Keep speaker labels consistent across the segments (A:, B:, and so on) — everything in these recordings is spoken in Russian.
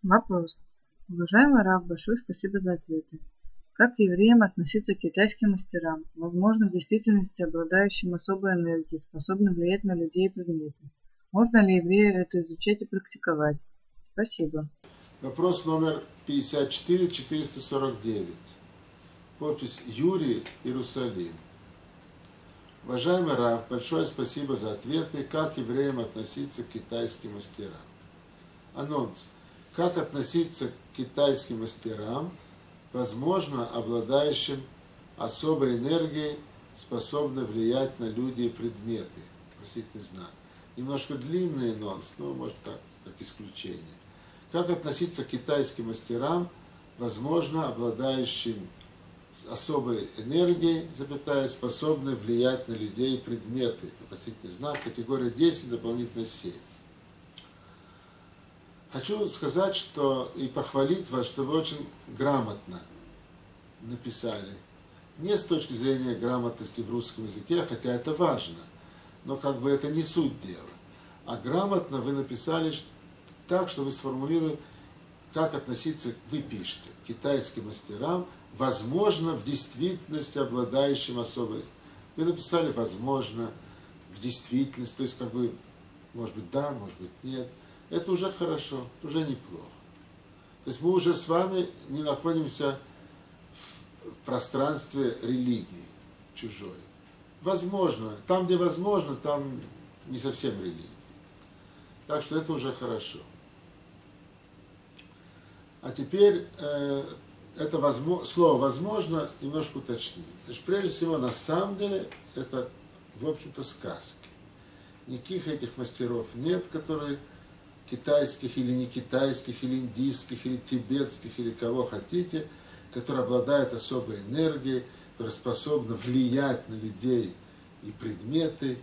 A: Вопрос. Уважаемый Рав, большое спасибо за ответы. Как евреям относиться к китайским мастерам, возможно, в действительности обладающим особой энергией, способным влиять на людей и предметы? Можно ли еврею это изучать и практиковать? Спасибо.
B: Вопрос номер 54449. Подпись Юрий, Иерусалим. Уважаемый Рав, большое спасибо за ответы. Как евреям относиться к китайским мастерам? Анонс. Как относиться к китайским мастерам, возможно, обладающим особой энергией, способной влиять на люди и предметы? Вопросительный знак. Немножко длинный анонс, но может так, как исключение. Как относиться к китайским мастерам, возможно, обладающим особой энергией, запятая, способной влиять на людей и предметы? Вопросительный знак. Категория 10, дополнительно 7. Хочу сказать, что и похвалить вас, что вы очень грамотно написали. Не с точки зрения грамотности в русском языке, хотя это важно, но как бы это не суть дела. А грамотно вы написали так, что вы сформулировали, как относиться, вы пишете, к китайским мастерам, возможно, в действительности обладающим особой. Вы написали «возможно», в действительности, то есть как бы, может быть, да, может быть, нет. Это уже хорошо, уже неплохо. То есть мы уже с вами не находимся в пространстве религии чужой. Возможно, там, где возможно, там не совсем религия. Так что это уже хорошо. А теперь это слово «возможно» немножко уточним. Значит, прежде всего, на самом деле, это, в общем-то, сказки. Никаких этих мастеров нет, которые китайских или не китайских, или индийских, или тибетских, или кого хотите, которые обладают особой энергией, которые способны влиять на людей и предметы.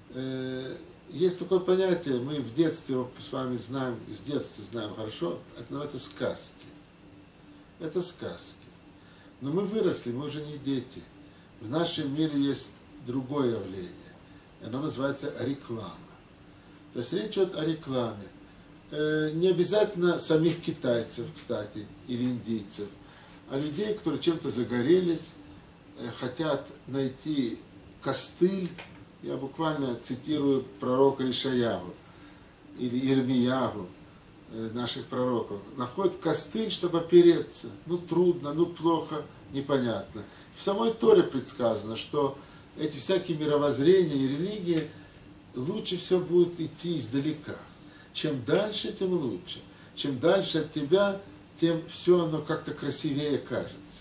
B: Есть такое понятие, мы в детстве с вами знаем, с детства знаем хорошо, это называется сказки. Это сказки. Но мы выросли, мы уже не дети. В нашем мире есть другое явление. Оно называется реклама. То есть речь идет о рекламе. Не обязательно самих китайцев, кстати, или индийцев, а людей, которые чем-то загорелись, хотят найти костыль. Я буквально цитирую пророка Ишаяху или Ирмиягу, наших пророков. Находят костыль, чтобы опереться. Ну трудно, ну плохо, непонятно. В самой Торе предсказано, что эти всякие мировоззрения и религии лучше всего будут идти издалека. Чем дальше, тем лучше. Чем дальше от тебя, тем все оно как-то красивее кажется.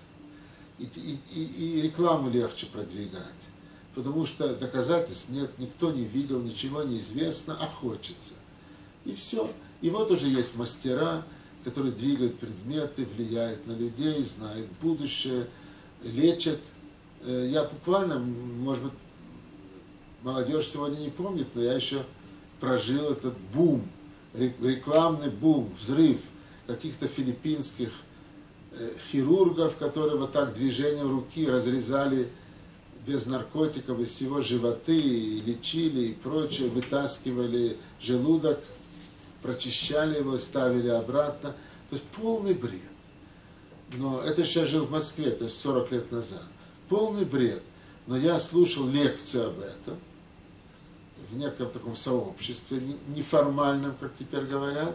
B: И рекламу легче продвигать. Потому что доказательств нет, никто не видел, ничего не известно, а хочется. И все. И вот уже есть мастера, которые двигают предметы, влияют на людей, знают будущее, лечат. Я буквально, может быть, молодежь сегодня не помнит, но я еще прожил этот бум, рекламный бум, взрыв каких-то филиппинских хирургов, которые вот так движением руки разрезали без наркотиков из всего животы, и лечили и прочее, вытаскивали желудок, прочищали его, ставили обратно. То есть полный бред. Но это еще я жил в Москве, то есть 40 лет назад. Полный бред. Но я слушал лекцию об этом в неком таком сообществе, неформальном, как теперь говорят.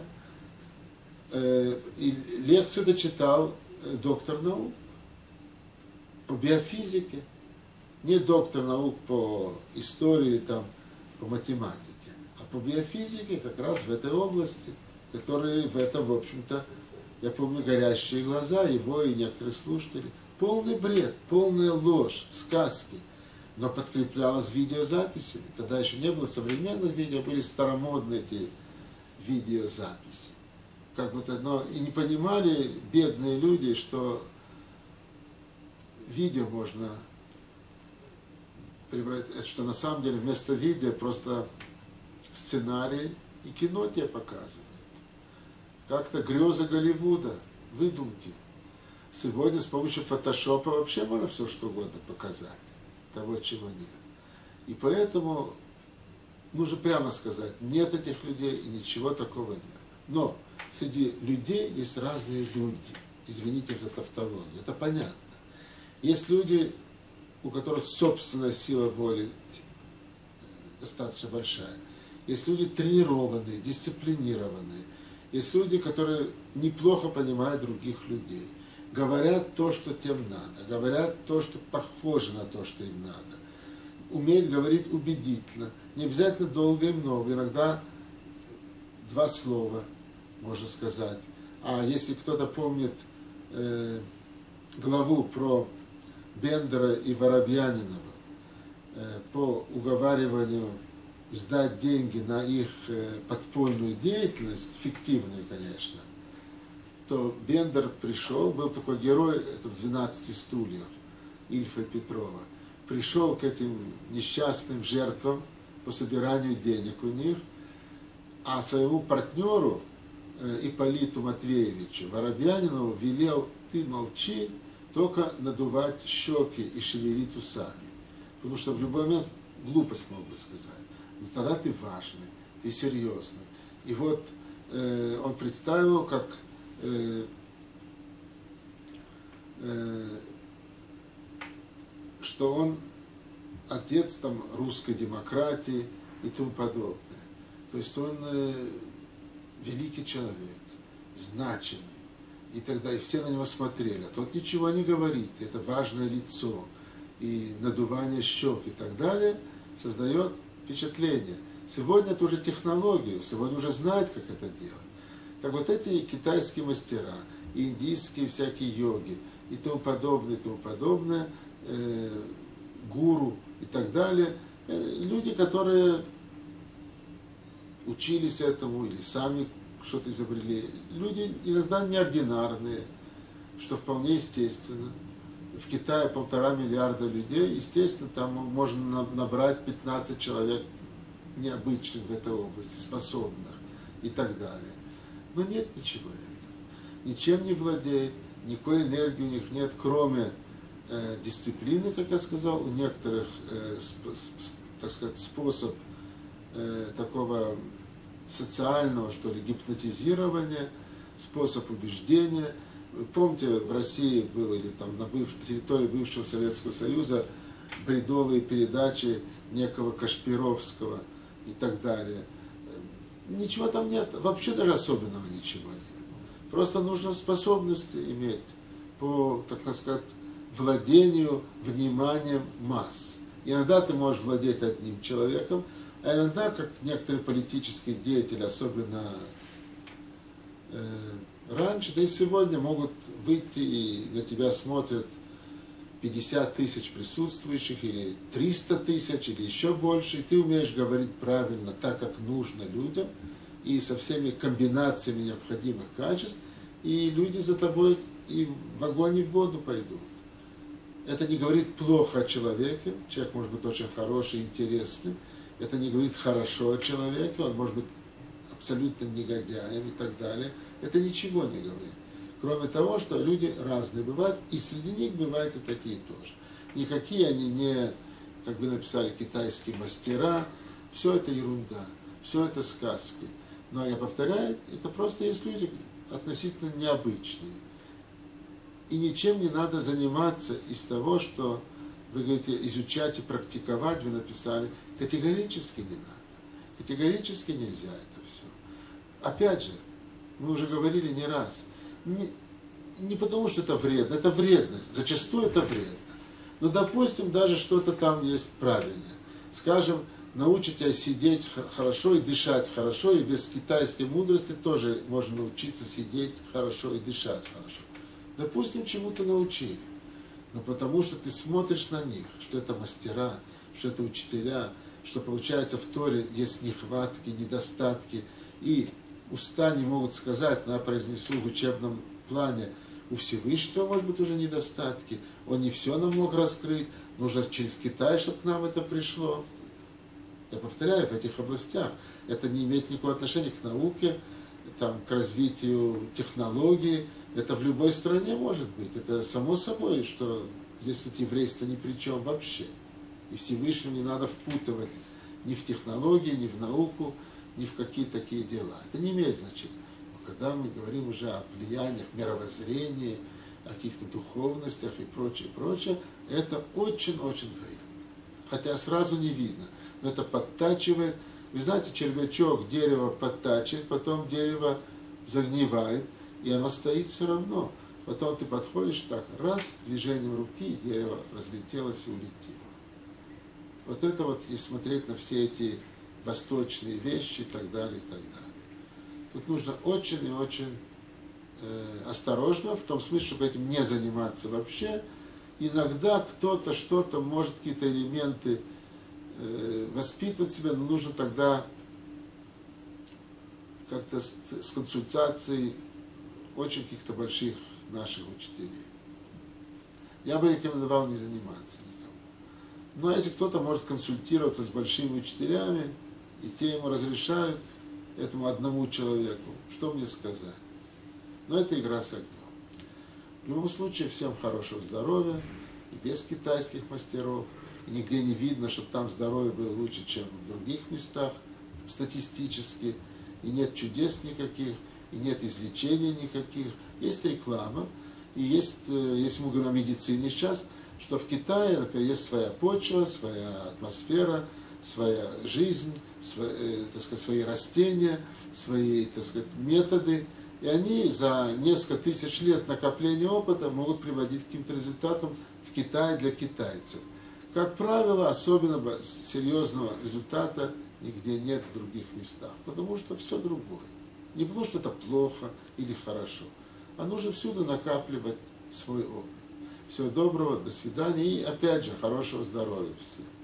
B: И лекцию дочитал доктор наук по биофизике. Не доктор наук по истории, там, по математике, а по биофизике как раз в этой области, которые в этом, в общем-то, я помню, горящие глаза его и некоторых слушателей. Полный бред, полная ложь, сказки. Но подкреплялось видеозаписями. Тогда еще не было современных видео, были старомодные эти видеозаписи. Как бы но и не понимали бедные люди, что видео можно превратить, что на самом деле вместо видео просто сценарий и кино тебе показывают. Как-то грезы Голливуда, выдумки. Сегодня с помощью фотошопа вообще можно все что угодно показать. Того, чего нет. И поэтому нужно прямо сказать, нет этих людей и ничего такого нет. Но среди людей есть разные люди. Извините за тавтологию. Это понятно. Есть люди, у которых собственная сила воли достаточно большая. Есть люди тренированные, дисциплинированные. Есть люди, которые неплохо понимают других людей. Говорят то, что тем надо. Говорят то, что похоже на то, что им надо. Умеют говорить убедительно. Не обязательно долго и много. Иногда 2 слова, можно сказать. А если кто-то помнит главу про Бендера и Воробьянинова по уговариванию сдать деньги на их подпольную деятельность, фиктивную, конечно, то Бендер пришел, был такой герой, это в «12 стульях» Ильфа Петрова, пришел к этим несчастным жертвам по собиранию денег у них, а своему партнеру Ипполиту Матвеевичу Воробьянинову велел: ты молчи, только надувать щеки и шевелить усами. Потому что в любой момент глупость мог бы сказать. Но тогда ты важный, ты серьезный. И вот он представил, как что он отец там русской демократии и тому подобное. То есть он великий человек, значимый. И тогда и все на него смотрели. А тот ничего не говорит, это важное лицо. И надувание щек и так далее создает впечатление. Сегодня это уже технология, сегодня уже знают, как это делать. Так вот эти китайские мастера, и индийские всякие йоги, и тому подобное, гуру и так далее, люди, которые учились этому или сами что-то изобрели, люди иногда неординарные, что вполне естественно. В Китае 1,5 миллиарда людей, естественно, там можно набрать 15 человек необычных в этой области, способных и так далее. Но нет ничего этого. Ничем не владеет, никакой энергии у них нет, кроме дисциплины, как я сказал, у некоторых, так сказать, способ такого социального, что ли, гипнотизирования, способ убеждения. Помните, в России было, или там на территории бывшего Советского Союза, бредовые передачи некого Кашпировского и так далее. Ничего там нет, вообще даже особенного ничего нет. Просто нужно способность иметь по, так сказать, владению вниманием масс. Иногда ты можешь владеть одним человеком, а иногда, как некоторые политические деятели, особенно раньше, да и сегодня, могут выйти и на тебя смотрят 50 тысяч присутствующих, или 300 тысяч, или еще больше, и ты умеешь говорить правильно, так, как нужно людям, и со всеми комбинациями необходимых качеств, и люди за тобой и в огонь, и в воду пойдут. Это не говорит плохо о человеке, человек может быть очень хороший, интересный, это не говорит хорошо о человеке, он может быть абсолютным негодяем и так далее. Это ничего не говорит. Кроме того, что люди разные бывают, и среди них бывают и такие тоже. Никакие они не, как вы написали, китайские мастера, все это ерунда, все это сказки. Но я повторяю, это просто есть люди относительно необычные. И ничем не надо заниматься из того, что вы говорите, изучать и практиковать, вы написали, категорически не надо. Категорически нельзя это все. Опять же, мы уже говорили не раз, не потому что это вредно, зачастую это вредно. Но, допустим, даже что-то там есть правильное. Скажем, научить тебя сидеть хорошо и дышать хорошо, и без китайской мудрости тоже можно научиться сидеть хорошо и дышать хорошо. Допустим, чему-то научили. Но потому что ты смотришь на них, что это мастера, что это учителя, что получается в Торе есть нехватки, недостатки, и уста не могут сказать, но я произнесу в учебном плане, у Всевышнего может быть уже недостатки, он не все нам мог раскрыть, нужно через Китай, чтобы к нам это пришло. Я повторяю, в этих областях это не имеет никакого отношения к науке, там, к развитию технологий, это в любой стране может быть, это само собой, что здесь вот еврейство ни при чем вообще. И Всевышнему не надо впутывать ни в технологии, ни в науку, ни в какие такие дела. Это не имеет значения. когда мы говорим уже о влияниях мировоззрения, о каких-то духовностях и прочее, прочее, это очень-очень вредно. Хотя сразу не видно, но это подтачивает. Вы знаете, червячок дерево подтачивает, потом дерево загнивает, и оно стоит все равно. Потом ты подходишь так, раз, движением руки, дерево разлетелось и улетело. Вот это вот, если смотреть на все эти восточные вещи и так далее, и так далее. Тут нужно очень и очень осторожно, в том смысле, чтобы этим не заниматься вообще. Иногда кто-то что-то, может какие-то элементы воспитывать себя, но нужно тогда как-то с консультацией очень каких-то больших наших учителей. Я бы рекомендовал не заниматься никому. Но если кто-то может консультироваться с большими учителями, и те ему разрешают, этому одному человеку, что мне сказать? Но это игра с огнем. В любом случае, всем хорошего здоровья, и без китайских мастеров, и нигде не видно, чтобы там здоровье было лучше, чем в других местах, статистически, и нет чудес никаких, и нет излечения никаких. Есть реклама, и есть, если мы говорим о медицине сейчас, что в Китае, например, есть своя почва, своя атмосфера, своя жизнь, свои растения, свои, методы, и они за несколько тысяч лет накопления опыта могут приводить к каким-то результатам в Китае для китайцев. Как правило, особенно серьезного результата нигде нет в других местах, потому что все другое. Не потому что это плохо или хорошо, а нужно всюду накапливать свой опыт. Всего доброго, до свидания и опять же хорошего здоровья всем.